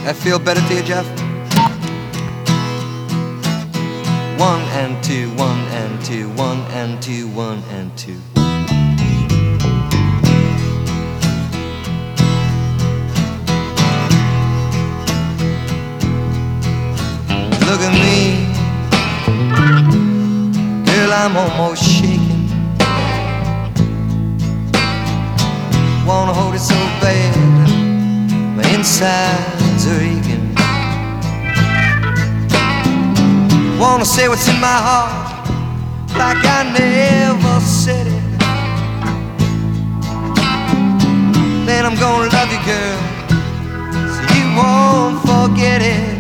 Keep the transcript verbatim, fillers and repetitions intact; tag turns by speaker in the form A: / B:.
A: That feel better to you, Jeff? One and two, one and two, one and two, one and two. Look at me, girl, I'm almost shaking. Wanna hold it so bad, my insides are aching. Wanna say what's in my heart, like I never said it. Then I'm gonna love you, girl, so you won't forget it.